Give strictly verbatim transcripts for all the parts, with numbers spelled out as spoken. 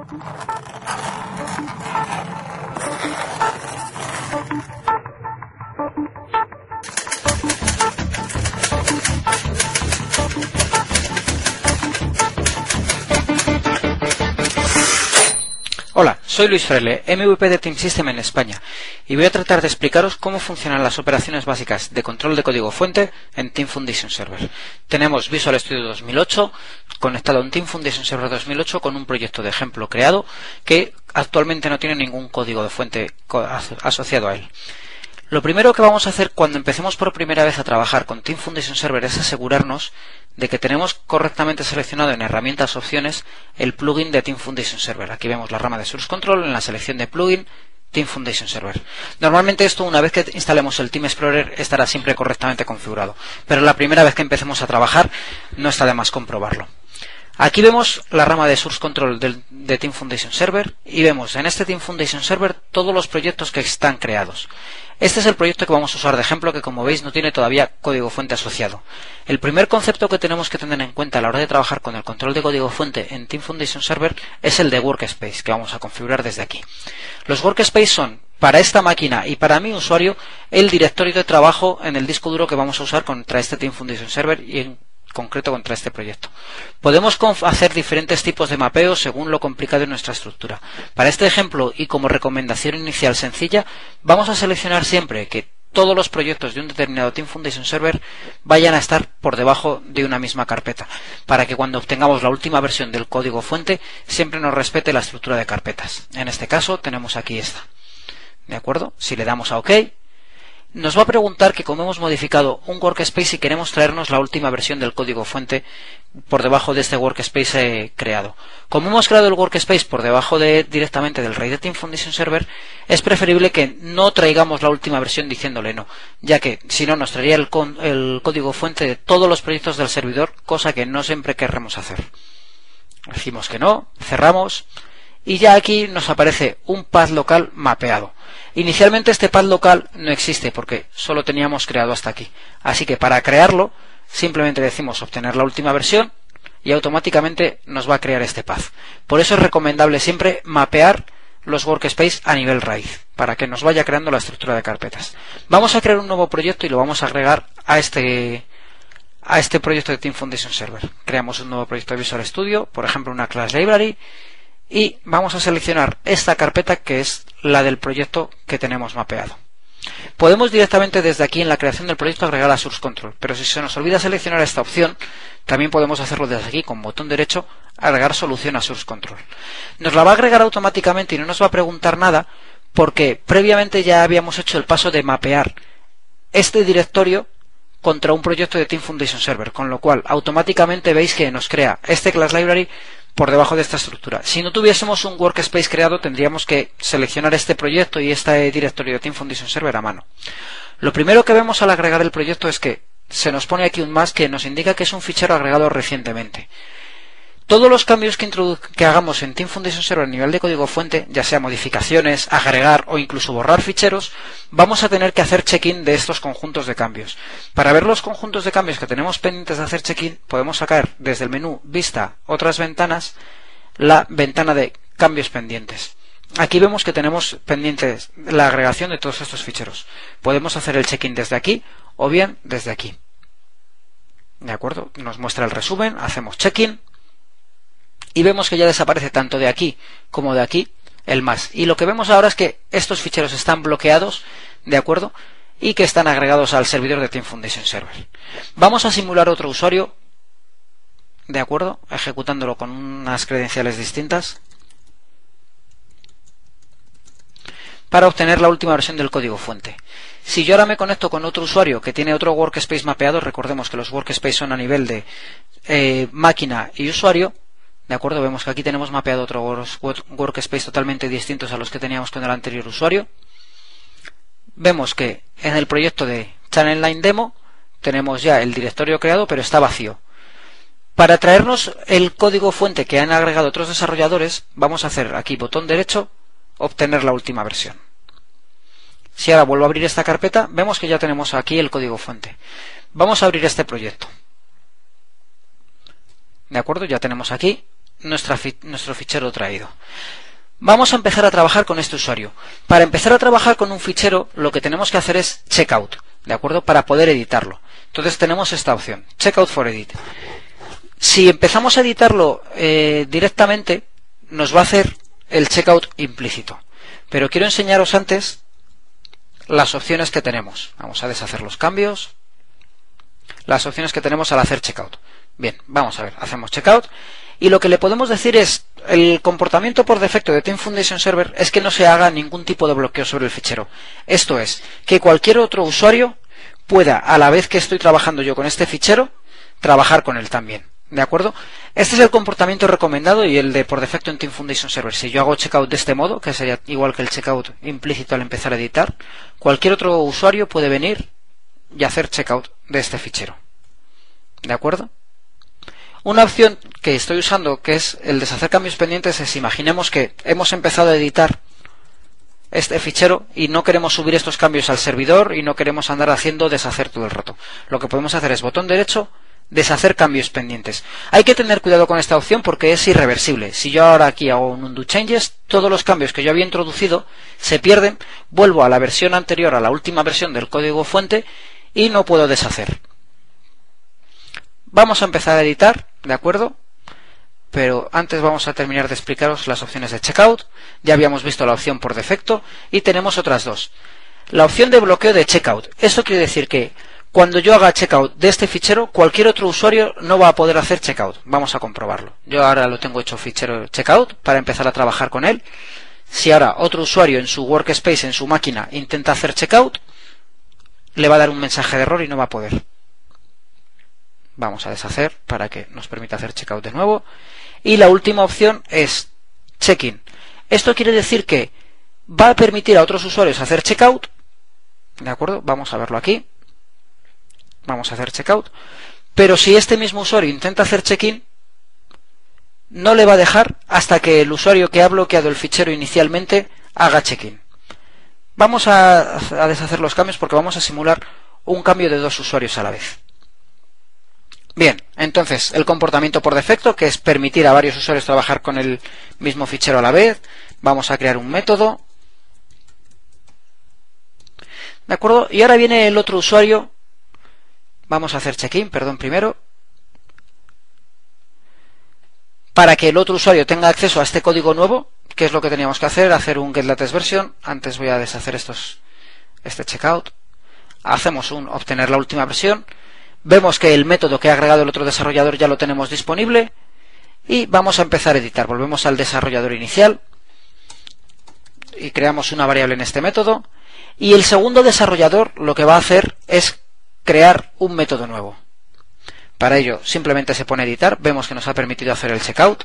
Hola, soy Luis Fraile, M V P de Team System en España, y voy a tratar de explicaros cómo funcionan las operaciones básicas de control de código fuente en Team Foundation Server. Tenemos Visual Studio dos mil ocho conectado a un Team Foundation Server dos mil ocho con un proyecto de ejemplo creado que actualmente no tiene ningún código de fuente asociado a él. Lo primero que vamos a hacer cuando empecemos por primera vez a trabajar con Team Foundation Server es asegurarnos de que tenemos correctamente seleccionado en herramientas opciones el plugin de Team Foundation Server. Aquí vemos la rama de Source Control en la selección de plugin Team Foundation Server. Normalmente esto, una vez que instalemos el Team Explorer, estará siempre correctamente configurado, pero la primera vez que empecemos a trabajar no está de más comprobarlo. Aquí vemos la rama de Source Control del, de Team Foundation Server y vemos en este Team Foundation Server todos los proyectos que están creados. Este es el proyecto que vamos a usar de ejemplo, que como veis no tiene todavía código fuente asociado. El primer concepto que tenemos que tener en cuenta a la hora de trabajar con el control de código fuente en Team Foundation Server es el de Workspace, que vamos a configurar desde aquí. Los Workspace son, para esta máquina y para mi usuario, el directorio de trabajo en el disco duro que vamos a usar contra este Team Foundation Server y en concreto contra este proyecto. Podemos hacer diferentes tipos de mapeo según lo complicado de nuestra estructura. Para este ejemplo y como recomendación inicial sencilla, vamos a seleccionar siempre que todos los proyectos de un determinado Team Foundation Server vayan a estar por debajo de una misma carpeta, para que cuando obtengamos la última versión del código fuente siempre nos respete la estructura de carpetas. En este caso tenemos aquí esta. ¿De acuerdo? Si le damos a OK, nos va a preguntar que como hemos modificado un workspace y queremos traernos la última versión del código fuente por debajo de este workspace eh, creado. Como hemos creado el workspace por debajo de, directamente del RAID de Team Foundation Server, es preferible que no traigamos la última versión diciéndole no, ya que si no nos traería el, con, el código fuente de todos los proyectos del servidor, cosa que no siempre querremos hacer. Decimos que no, cerramos y ya aquí nos aparece un path local mapeado. Inicialmente este path local no existe porque solo teníamos creado hasta aquí. Así que para crearlo simplemente decimos obtener la última versión y automáticamente nos va a crear este path. Por eso es recomendable siempre mapear los workspace a nivel raíz para que nos vaya creando la estructura de carpetas. Vamos a crear un nuevo proyecto y lo vamos a agregar a este, a este proyecto de Team Foundation Server. Creamos un nuevo proyecto de Visual Studio, por ejemplo una class library, y vamos a seleccionar esta carpeta que es la del proyecto que tenemos mapeado. Podemos directamente desde aquí en la creación del proyecto agregar a Source Control, pero si se nos olvida seleccionar esta opción, también podemos hacerlo desde aquí con botón derecho, agregar solución a Source Control. Nos la va a agregar automáticamente y no nos va a preguntar nada porque previamente ya habíamos hecho el paso de mapear este directorio contra un proyecto de Team Foundation Server, con lo cual automáticamente veis que nos crea este class library por debajo de esta estructura. Si no tuviésemos un workspace creado, tendríamos que seleccionar este proyecto y este directorio de Team Foundation Server a mano. Lo primero que vemos al agregar el proyecto es que se nos pone aquí un más que nos indica que es un fichero agregado recientemente. Todos los cambios que, que hagamos en Team Foundation Server a nivel de código fuente, ya sea modificaciones, agregar o incluso borrar ficheros, vamos a tener que hacer check-in de estos conjuntos de cambios. Para ver los conjuntos de cambios que tenemos pendientes de hacer check-in, podemos sacar desde el menú Vista, otras ventanas, la ventana de cambios pendientes. Aquí vemos que tenemos pendientes la agregación de todos estos ficheros. Podemos hacer el check-in desde aquí o bien desde aquí. ¿De acuerdo? Nos muestra el resumen, hacemos check-in. Y vemos que ya desaparece tanto de aquí como de aquí el más. Y lo que vemos ahora es que estos ficheros están bloqueados, ¿de acuerdo? Y que están agregados al servidor de Team Foundation Server. Vamos a simular otro usuario, ¿de acuerdo? Ejecutándolo con unas credenciales distintas, para obtener la última versión del código fuente. Si yo ahora me conecto con otro usuario que tiene otro workspace mapeado, recordemos que los workspace son a nivel de eh, máquina y usuario, ¿de acuerdo? Vemos que aquí tenemos mapeado otros workspace totalmente distintos a los que teníamos con el anterior usuario. Vemos que en el proyecto de Channel Line Demo tenemos ya el directorio creado, pero está vacío. Para traernos el código fuente que han agregado otros desarrolladores, vamos a hacer aquí botón derecho, obtener la última versión. Si ahora vuelvo a abrir esta carpeta, vemos que ya tenemos aquí el código fuente. Vamos a abrir este proyecto. ¿De acuerdo? Ya tenemos aquí nuestra fi nuestro fichero traído. Vamos a empezar a trabajar con este usuario. Para empezar a trabajar con un fichero, lo que tenemos que hacer es checkout, ¿de acuerdo? Para poder editarlo. Entonces tenemos esta opción, checkout for edit. Si empezamos a editarlo eh, directamente, nos va a hacer el checkout implícito. Pero quiero enseñaros antes las opciones que tenemos. Vamos a deshacer los cambios. Las opciones que tenemos al hacer checkout. Bien, vamos a ver, hacemos checkout. Y lo que le podemos decir es, el comportamiento por defecto de Team Foundation Server es que no se haga ningún tipo de bloqueo sobre el fichero. Esto es, que cualquier otro usuario pueda, a la vez que estoy trabajando yo con este fichero, trabajar con él también. ¿De acuerdo? Este es el comportamiento recomendado y el de por defecto en Team Foundation Server. Si yo hago checkout de este modo, que sería igual que el checkout implícito al empezar a editar, cualquier otro usuario puede venir y hacer checkout de este fichero. ¿De acuerdo? Una opción que estoy usando, que es el deshacer cambios pendientes, es imaginemos que hemos empezado a editar este fichero y no queremos subir estos cambios al servidor y no queremos andar haciendo deshacer todo el rato. Lo que podemos hacer es botón derecho, deshacer cambios pendientes. Hay que tener cuidado con esta opción porque es irreversible. Si yo ahora aquí hago un undo changes, todos los cambios que yo había introducido se pierden, vuelvo a la versión anterior, a la última versión del código fuente y no puedo deshacer. Vamos a empezar a editar, ¿de acuerdo? Pero antes vamos a terminar de explicaros las opciones de checkout. Ya habíamos visto la opción por defecto y tenemos otras dos. La opción de bloqueo de checkout. Esto quiere decir que cuando yo haga checkout de este fichero, cualquier otro usuario no va a poder hacer checkout. Vamos a comprobarlo. Yo ahora lo tengo hecho fichero checkout para empezar a trabajar con él. Si ahora otro usuario en su workspace, en su máquina, intenta hacer checkout, le va a dar un mensaje de error y no va a poder. Vamos a deshacer para que nos permita hacer checkout de nuevo. Y la última opción es check-in. Esto quiere decir que va a permitir a otros usuarios hacer checkout. ¿De acuerdo? Vamos a verlo aquí. Vamos a hacer checkout. Pero si este mismo usuario intenta hacer check-in, no le va a dejar hasta que el usuario que ha bloqueado el fichero inicialmente haga check-in. Vamos a, a deshacer los cambios porque vamos a simular un cambio de dos usuarios a la vez. Bien, entonces el comportamiento por defecto, que es permitir a varios usuarios trabajar con el mismo fichero a la vez. Vamos a crear un método. ¿De acuerdo? Y ahora viene el otro usuario. Vamos a hacer check-in, perdón, primero. Para que el otro usuario tenga acceso a este código nuevo, ¿qué es lo que teníamos que hacer? Hacer un getLatestVersion. Antes voy a deshacer estos, este checkout. Hacemos un obtener la última versión. Vemos que el método que ha agregado el otro desarrollador ya lo tenemos disponible. Y vamos a empezar a editar. Volvemos al desarrollador inicial. Y creamos una variable en este método. Y el segundo desarrollador lo que va a hacer es crear un método nuevo. Para ello simplemente se pone a editar. Vemos que nos ha permitido hacer el checkout.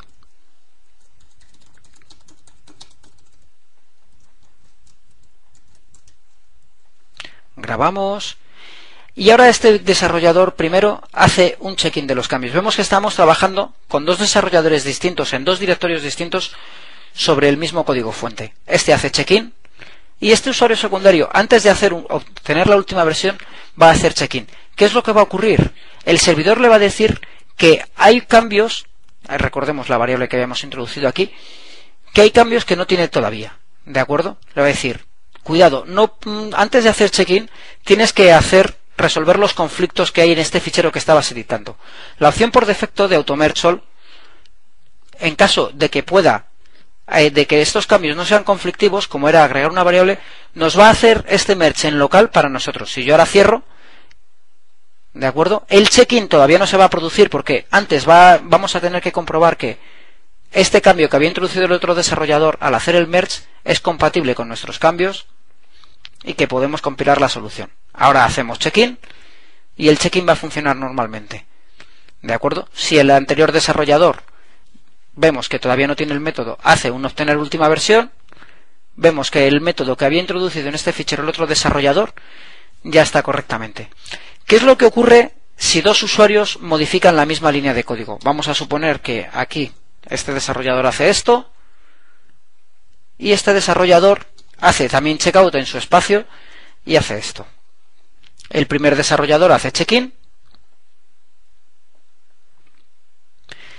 Grabamos. Y ahora este desarrollador primero hace un check-in de los cambios. Vemos que estamos trabajando con dos desarrolladores distintos en dos directorios distintos sobre el mismo código fuente. Este hace check-in y este usuario secundario, antes de hacer un, obtener la última versión, va a hacer check-in. ¿Qué es lo que va a ocurrir? El servidor le va a decir que hay cambios, recordemos la variable que habíamos introducido aquí, que hay cambios que no tiene todavía. ¿De acuerdo? Le va a decir, cuidado, no, antes de hacer check-in tienes que hacer resolver los conflictos que hay en este fichero que estabas editando. La opción por defecto de AutoMerge All, en caso de que pueda, eh, de que estos cambios no sean conflictivos, como era agregar una variable, nos va a hacer este merge en local para nosotros. Si yo ahora cierro, ¿de acuerdo? El check-in todavía no se va a producir porque antes va, vamos a tener que comprobar que este cambio que había introducido el otro desarrollador al hacer el merge es compatible con nuestros cambios y que podemos compilar la solución. Ahora hacemos check-in y el check-in va a funcionar normalmente. ¿De acuerdo? Si el anterior desarrollador vemos que todavía no tiene el método, hace un obtener última versión, vemos que el método que había introducido en este fichero el otro desarrollador ya está correctamente. ¿Qué es lo que ocurre si dos usuarios modifican la misma línea de código? Vamos a suponer que aquí este desarrollador hace esto y este desarrollador hace también checkout en su espacio y hace esto. El primer desarrollador hace check-in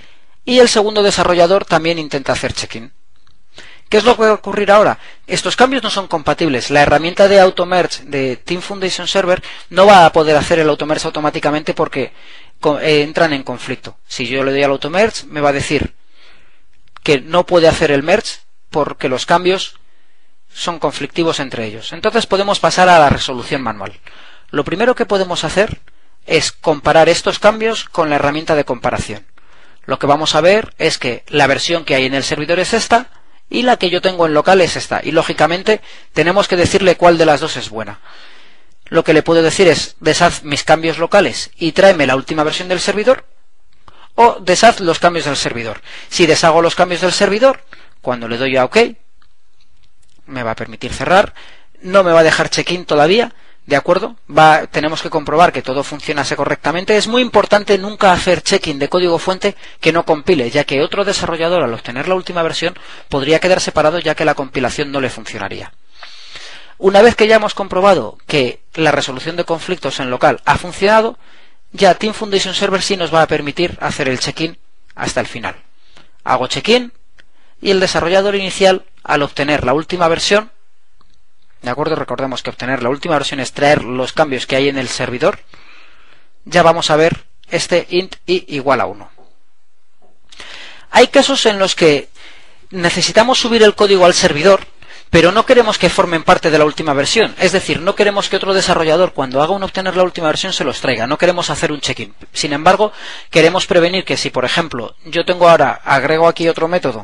y el segundo desarrollador también intenta hacer check-in. ¿Qué es lo que va a ocurrir ahora? Estos cambios no son compatibles. La herramienta de AutoMerge de Team Foundation Server no va a poder hacer el AutoMerge automáticamente porque eh, entran en conflicto. Si yo le doy al AutoMerge, me va a decir que no puede hacer el merge porque los cambios son conflictivos entre ellos. Entonces podemos pasar a la resolución manual. Lo primero que podemos hacer es comparar estos cambios con la herramienta de comparación. Lo que vamos a ver es que la versión que hay en el servidor es esta, y la que yo tengo en local es esta, y lógicamente tenemos que decirle cuál de las dos es buena. Lo que le puedo decir es: deshaz mis cambios locales y tráeme la última versión del servidor, o deshaz los cambios del servidor. Si deshago los cambios del servidor, cuando le doy a OK, me va a permitir cerrar, no me va a dejar check-in todavía, ¿de acuerdo? Va, tenemos que comprobar que todo funcionase correctamente. Es muy importante nunca hacer check-in de código fuente que no compile, ya que otro desarrollador al obtener la última versión podría quedar separado, ya que la compilación no le funcionaría. Una vez que ya hemos comprobado que la resolución de conflictos en local ha funcionado, ya Team Foundation Server sí nos va a permitir hacer el check-in hasta el final. Hago check-in y el desarrollador inicial, al obtener la última versión, ¿de acuerdo? Recordemos que obtener la última versión es traer los cambios que hay en el servidor. Ya vamos a ver este int i igual a uno. Hay casos en los que necesitamos subir el código al servidor, pero no queremos que formen parte de la última versión. Es decir, no queremos que otro desarrollador, cuando haga un obtener la última versión, se los traiga. No queremos hacer un check-in. Sin embargo, queremos prevenir que si, por ejemplo, yo tengo ahora, agrego aquí otro método,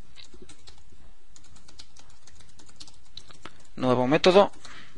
nuevo método,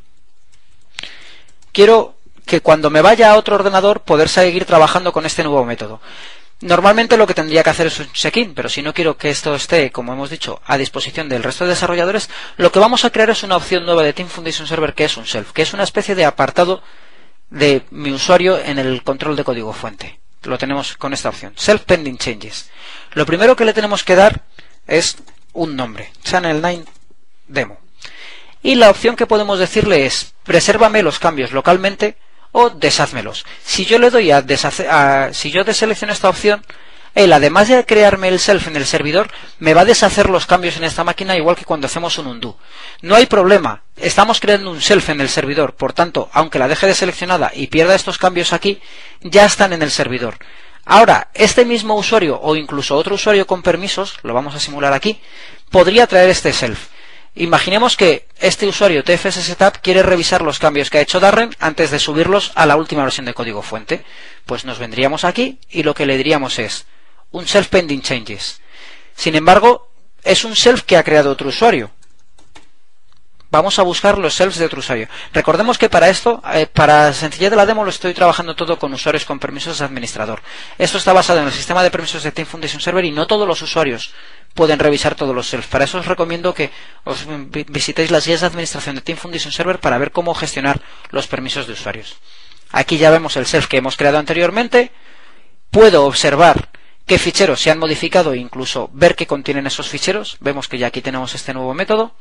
quiero que cuando me vaya a otro ordenador poder seguir trabajando con este nuevo método. Normalmente lo que tendría que hacer es un check-in, pero si no quiero que esto esté, como hemos dicho, a disposición del resto de desarrolladores, lo que vamos a crear es una opción nueva de Team Foundation Server, que es un self, que es una especie de apartado de mi usuario en el control de código fuente. Lo tenemos con esta opción, Self Pending Changes. Lo primero que le tenemos que dar es un nombre, Channel nueve Demo. Y la opción que podemos decirle es: presérvame los cambios localmente o desházmelos. Si yo le doy a, deshacer, a si yo deselecciono esta opción, él, además de crearme el self en el servidor, me va a deshacer los cambios en esta máquina, igual que cuando hacemos un undo. No hay problema, estamos creando un self en el servidor, por tanto, aunque la deje deseleccionada y pierda estos cambios aquí, ya están en el servidor. Ahora, este mismo usuario o incluso otro usuario con permisos, lo vamos a simular aquí, podría traer este self. Imaginemos que este usuario T F S Setup quiere revisar los cambios que ha hecho Darren antes de subirlos a la última versión de código fuente. Pues nos vendríamos aquí y lo que le diríamos es un self pending changes. Sin embargo, es un self que ha creado otro usuario. Vamos a buscar los selfs de otro usuario. Recordemos que para esto, eh, para sencillez de la demo, lo estoy trabajando todo con usuarios con permisos de administrador. Esto está basado en el sistema de permisos de Team Foundation Server y no todos los usuarios pueden revisar todos los selfs. Para eso os recomiendo que os visitéis las guías de administración de Team Foundation Server para ver cómo gestionar los permisos de usuarios. Aquí ya vemos el self que hemos creado anteriormente. Puedo observar qué ficheros se han modificado e incluso ver qué contienen esos ficheros. Vemos que ya aquí tenemos este nuevo método.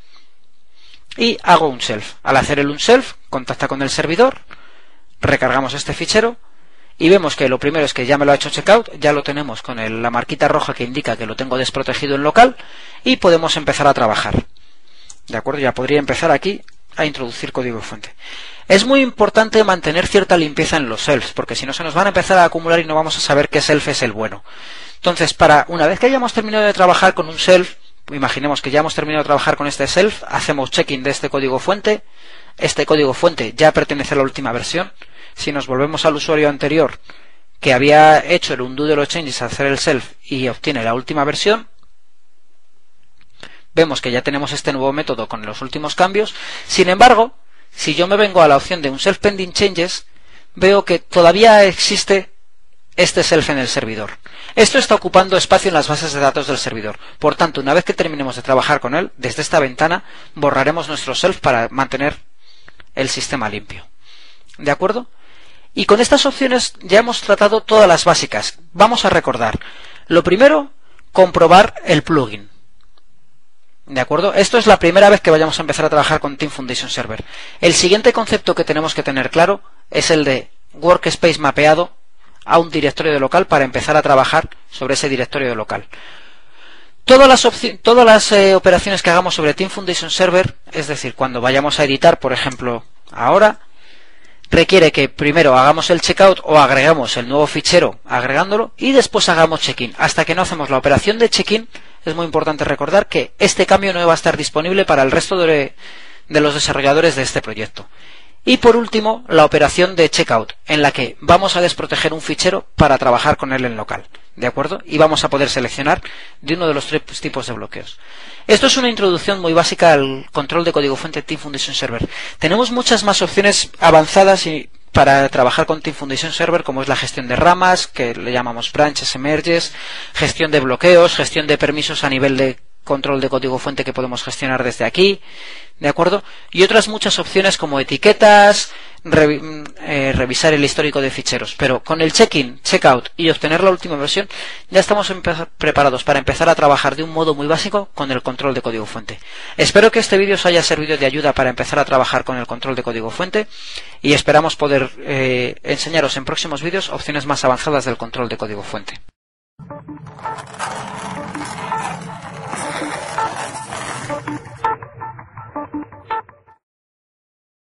Y hago un self. Al hacer el un self, contacta con el servidor, recargamos este fichero y vemos que lo primero es que ya me lo ha hecho checkout, ya lo tenemos con el, la marquita roja que indica que lo tengo desprotegido en local y podemos empezar a trabajar. De acuerdo, ya podría empezar aquí a introducir código fuente. Es muy importante mantener cierta limpieza en los selfs, porque si no se nos van a empezar a acumular y no vamos a saber qué self es el bueno. Entonces, para una vez que hayamos terminado de trabajar con un self, imaginemos que ya hemos terminado de trabajar con este self, hacemos check-in de este código fuente, este código fuente ya pertenece a la última versión. Si nos volvemos al usuario anterior que había hecho el undo de los changes al hacer el self y obtiene la última versión, vemos que ya tenemos este nuevo método con los últimos cambios. Sin embargo, si yo me vengo a la opción de un self pending changes, veo que todavía existe este self en el servidor. Esto está ocupando espacio en las bases de datos del servidor. Por tanto, una vez que terminemos de trabajar con él, desde esta ventana borraremos nuestro self para mantener el sistema limpio. ¿De acuerdo? Y con estas opciones ya hemos tratado todas las básicas. Vamos a recordar. Lo primero, comprobar el plugin. ¿De acuerdo? Esto es la primera vez que vayamos a empezar a trabajar con Team Foundation Server. El siguiente concepto que tenemos que tener claro es el de workspace mapeado a un directorio de local para empezar a trabajar sobre ese directorio de local. Todas las, todas las eh, operaciones que hagamos sobre Team Foundation Server, es decir, cuando vayamos a editar, por ejemplo, ahora, requiere que primero hagamos el checkout o agregamos el nuevo fichero agregándolo y después hagamos check-in. Hasta que no hacemos la operación de check-in, es muy importante recordar que este cambio no va a estar disponible para el resto de, de los desarrolladores de este proyecto. Y por último, la operación de checkout, en la que vamos a desproteger un fichero para trabajar con él en local, ¿de acuerdo? Y vamos a poder seleccionar de uno de los tres tipos de bloqueos. Esto es una introducción muy básica al control de código fuente Team Foundation Server. Tenemos muchas más opciones avanzadas y para trabajar con Team Foundation Server, como es la gestión de ramas, que le llamamos branches, merges, gestión de bloqueos, gestión de permisos a nivel de control de código fuente que podemos gestionar desde aquí, ¿de acuerdo? Y otras muchas opciones como etiquetas, revi eh, revisar el histórico de ficheros. Pero con el check-in, checkout y obtener la última versión, ya estamos preparados para empezar a trabajar de un modo muy básico con el control de código fuente. Espero que este vídeo os haya servido de ayuda para empezar a trabajar con el control de código fuente y esperamos poder eh, enseñaros en próximos vídeos opciones más avanzadas del control de código fuente.